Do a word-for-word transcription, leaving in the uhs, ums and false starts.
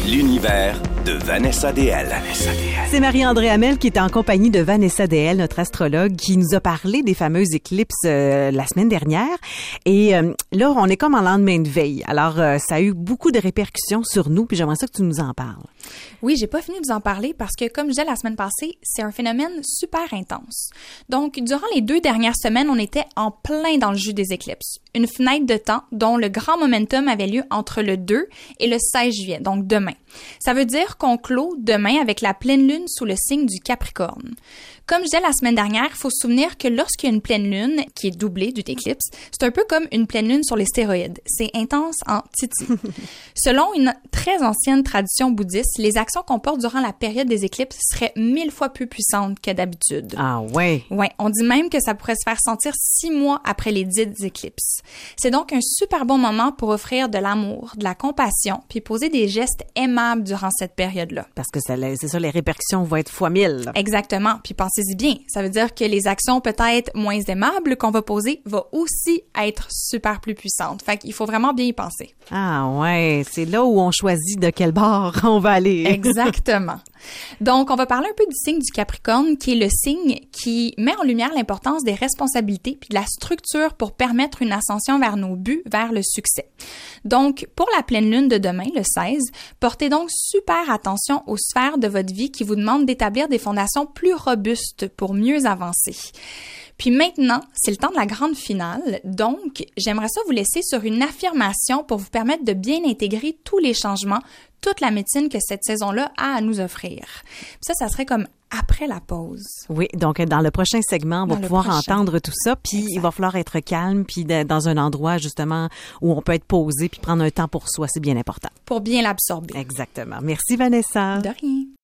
L'univers de Vanessa D L. Vanessa D L. C'est Marie-André Hamel qui est en compagnie de Vanessa D L, notre astrologue, qui nous a parlé des fameuses éclipses euh, la semaine dernière. Et euh, là, on est comme en lendemain de veille. Alors, euh, ça a eu beaucoup de répercussions sur nous, puis j'aimerais ça que tu nous en parles. Oui, j'ai pas fini de vous en parler parce que, comme je disais la semaine passée, c'est un phénomène super intense. Donc, durant les deux dernières semaines, on était en plein dans le jus des éclipses. Une fenêtre de temps dont le grand momentum avait lieu entre le deux et le seize juillet, donc demain. Ça veut dire qu'on clôt demain avec la pleine lune sous le signe du Capricorne. Comme je disais la semaine dernière, il faut se souvenir que lorsqu'il y a une pleine lune qui est doublée d'une éclipse, c'est un peu comme une pleine lune sur les stéroïdes. C'est intense en titi. Selon une très ancienne tradition bouddhiste, les actions qu'on porte durant la période des éclipses seraient mille fois plus puissantes que d'habitude. Ah ouais? Ouais, on dit même que ça pourrait se faire sentir six mois après les dites éclipses. C'est donc un super bon moment pour offrir de l'amour, de la compassion, puis poser des gestes aimables durant cette période-là. Parce que ça, c'est ça, les répercussions vont être fois mille. Là. Exactement. Puis pensez-y bien. Ça veut dire que les actions peut-être moins aimables qu'on va poser vont aussi être super plus puissantes. Fait qu'il faut vraiment bien y penser. Ah ouais, c'est là où on choisit de quel bord on va aller. Exactement. Donc, on va parler un peu du signe du Capricorne, qui est le signe qui met en lumière l'importance des responsabilités puis de la structure pour permettre une ascension vers nos buts, vers le succès. Donc, pour la pleine lune de demain, le seize, portez donc super attention aux sphères de votre vie qui vous demandent d'établir des fondations plus robustes pour mieux avancer. Puis maintenant, c'est le temps de la grande finale. Donc, j'aimerais ça vous laisser sur une affirmation pour vous permettre de bien intégrer tous les changements, toute la médecine que cette saison-là a à nous offrir. Puis ça, ça serait comme après la pause. Oui, donc dans le prochain segment, on va Dans pouvoir prochain. entendre tout ça, puis Exact. il va falloir être calme, puis de, dans un endroit justement où on peut être posé, puis prendre un temps pour soi, c'est bien important. Pour bien l'absorber. Exactement. Merci Vanessa. De rien.